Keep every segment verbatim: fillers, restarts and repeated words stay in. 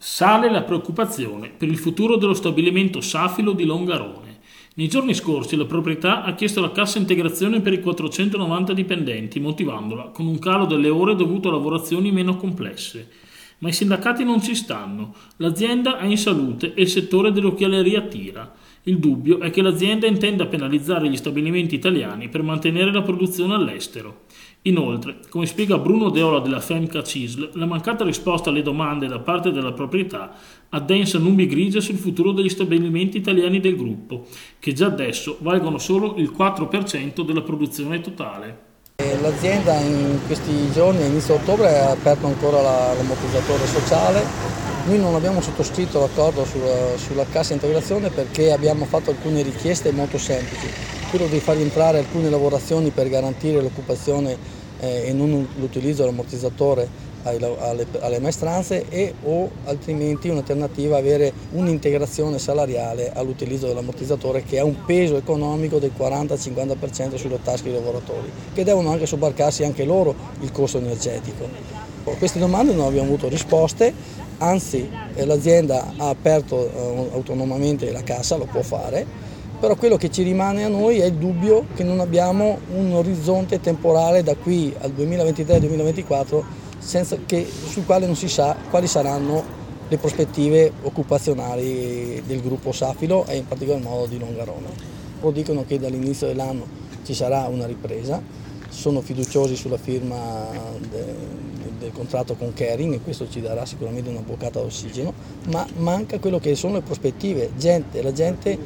Sale la preoccupazione per il futuro dello stabilimento Safilo di Longarone. Nei giorni scorsi la proprietà ha chiesto la cassa integrazione per i quattrocentonovanta dipendenti, motivandola con un calo delle ore dovuto a lavorazioni meno complesse. Ma i sindacati non ci stanno. L'azienda è in salute e il settore dell'occhialeria tira. Il dubbio è che l'azienda intenda penalizzare gli stabilimenti italiani per mantenere la produzione all'estero. Inoltre, come spiega Bruno Deola della Femca C I S L, la mancata risposta alle domande da parte della proprietà addensa nubi grigie sul futuro degli stabilimenti italiani del gruppo, che già adesso valgono solo il quattro per cento della produzione totale. L'azienda in questi giorni, a inizio ottobre, ha aperto ancora l'ammortizzatore sociale. Noi non abbiamo sottoscritto l'accordo sulla, sulla cassa integrazione perché abbiamo fatto alcune richieste molto semplici. Quello di far entrare alcune lavorazioni per garantire l'occupazione eh, e non l'utilizzo dell'ammortizzatore alle, alle maestranze e o altrimenti un'alternativa avere un'integrazione salariale all'utilizzo dell'ammortizzatore che ha un peso economico del quaranta cinquanta per cento sulle tasche dei lavoratori, che devono anche sobbarcarsi anche loro il costo energetico. A queste domande non abbiamo avuto risposte, anzi eh, l'azienda ha aperto eh, autonomamente la cassa, lo può fare. Però quello che ci rimane a noi è il dubbio che non abbiamo un orizzonte temporale da qui al duemilaventitré duemilaventiquattro senza che, sul quale non si sa quali saranno le prospettive occupazionali del gruppo Safilo e in particolar modo di Longarone. Loro dicono che dall'inizio dell'anno ci sarà una ripresa, sono fiduciosi sulla firma de, del contratto con Kering e questo ci darà sicuramente una boccata d'ossigeno, ma manca quello che sono le prospettive. Gente, la gente,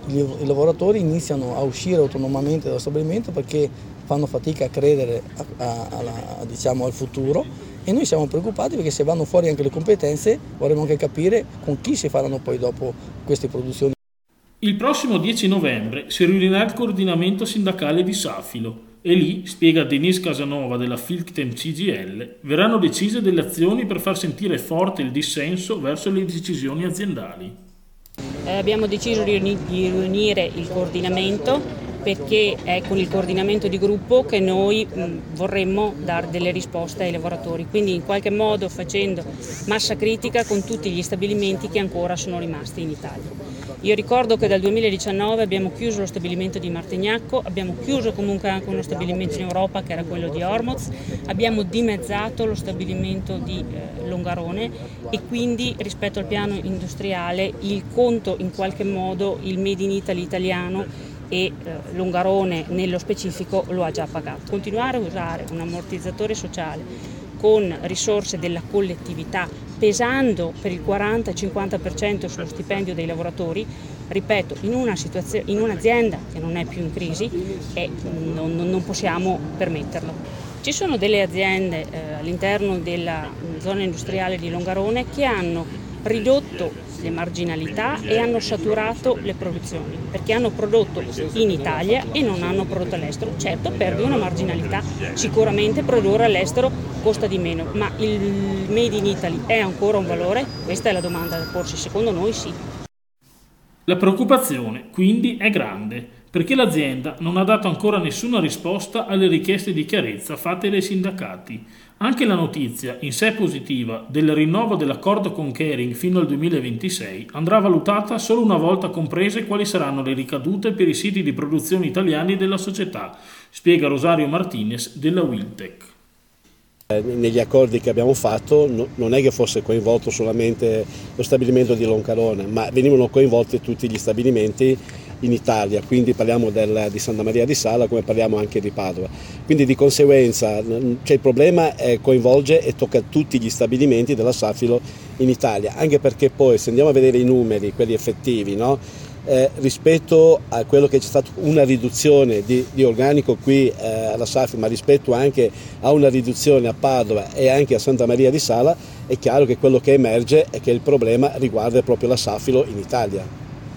i lavoratori iniziano a uscire autonomamente dallo stabilimento perché fanno fatica a credere a, a, a, diciamo, al futuro e noi siamo preoccupati perché se vanno fuori anche le competenze vorremmo anche capire con chi si faranno poi dopo queste produzioni. Il prossimo dieci novembre si riunirà il coordinamento sindacale di Safilo e lì, spiega Denise Casanova della Filctem C G I L, verranno decise delle azioni per far sentire forte il dissenso verso le decisioni aziendali. Eh, abbiamo deciso di riunire il coordinamento perché è con il coordinamento di gruppo che noi mh, vorremmo dare delle risposte ai lavoratori, quindi in qualche modo facendo massa critica con tutti gli stabilimenti che ancora sono rimasti in Italia. Io ricordo che dal duemiladiciannove abbiamo chiuso lo stabilimento di Martignacco, abbiamo chiuso comunque anche uno stabilimento in Europa che era quello di Ormoz, abbiamo dimezzato lo stabilimento di eh, Longarone e quindi rispetto al piano industriale il conto in qualche modo, il Made in Italy italiano e eh, Longarone nello specifico lo ha già pagato. Continuare a usare un ammortizzatore sociale con risorse della collettività pesando per il quaranta cinquanta per cento sullo stipendio dei lavoratori, ripeto, in una situazione, in un'azienda che non è più in crisi e non, non possiamo permetterlo. Ci sono delle aziende eh, all'interno della zona industriale di Longarone che hanno ridotto le marginalità e hanno saturato le produzioni perché hanno prodotto in Italia e non hanno prodotto all'estero. Certo, perdono marginalità, sicuramente produrre all'estero costa di meno, ma il Made in Italy è ancora un valore? Questa è la domanda da porsi, secondo noi sì. La preoccupazione quindi è grande perché l'azienda non ha dato ancora nessuna risposta alle richieste di chiarezza fatte dai sindacati. Anche la notizia, in sé positiva, del rinnovo dell'accordo con Kering fino al duemilaventisei andrà valutata solo una volta comprese quali saranno le ricadute per i siti di produzione italiani della società, spiega Rosario Martinez della Wiltec. Negli accordi che abbiamo fatto non è che fosse coinvolto solamente lo stabilimento di Longarone, ma venivano coinvolti tutti gli stabilimenti in Italia, quindi parliamo del, di Santa Maria di Sala come parliamo anche di Padova. Quindi di conseguenza cioè, il problema è, coinvolge e tocca tutti gli stabilimenti della Safilo in Italia, anche perché poi se andiamo a vedere i numeri, quelli effettivi, no? Eh, rispetto a quello che c'è stata una riduzione di, di organico qui eh, alla Safilo, ma rispetto anche a una riduzione a Padova e anche a Santa Maria di Sala, è chiaro che quello che emerge è che il problema riguarda proprio la Safilo in Italia.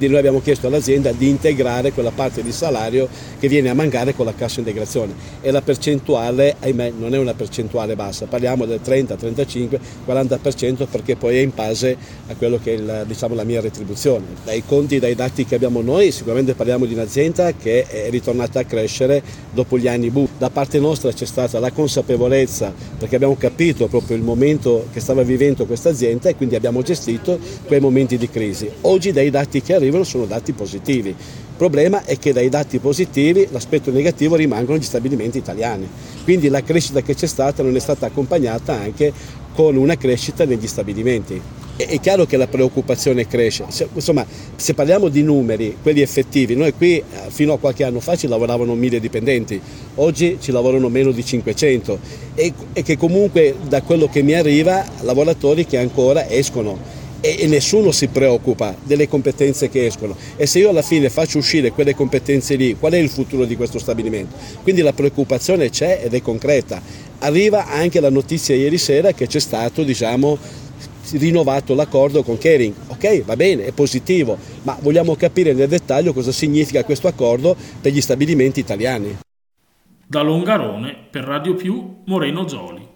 noi abbiamo chiesto all'azienda di integrare quella parte di salario che viene a mancare con la cassa integrazione, e la percentuale, ahimè, non è una percentuale bassa, parliamo del trenta, trentacinque, quaranta per cento, perché poi è in base a quello che è il, diciamo, la mia retribuzione. Dai conti, dai dati che abbiamo noi, sicuramente parliamo di un'azienda che è ritornata a crescere dopo gli anni bui. Da parte nostra c'è stata la consapevolezza, perché abbiamo capito proprio il momento che stava vivendo questa azienda e quindi abbiamo gestito quei momenti di crisi. Oggi dai dati che arrivano sono dati positivi. Il problema è che dai dati positivi l'aspetto negativo rimangono gli stabilimenti italiani. Quindi la crescita che c'è stata non è stata accompagnata anche con una crescita negli stabilimenti. È chiaro che la preoccupazione cresce, insomma, se parliamo di numeri, quelli effettivi, noi qui fino a qualche anno fa ci lavoravano mille dipendenti, oggi ci lavorano meno di cinquecento e, e che comunque da quello che mi arriva lavoratori che ancora escono e, e nessuno si preoccupa delle competenze che escono, e se io alla fine faccio uscire quelle competenze lì, qual è il futuro di questo stabilimento? Quindi la preoccupazione c'è ed è concreta. Arriva anche la notizia ieri sera che c'è stato, diciamo, rinnovato l'accordo con Kering. Ok, va bene, è positivo, ma vogliamo capire nel dettaglio cosa significa questo accordo per gli stabilimenti italiani. Da Longarone, per Radio Più, Moreno Zoli.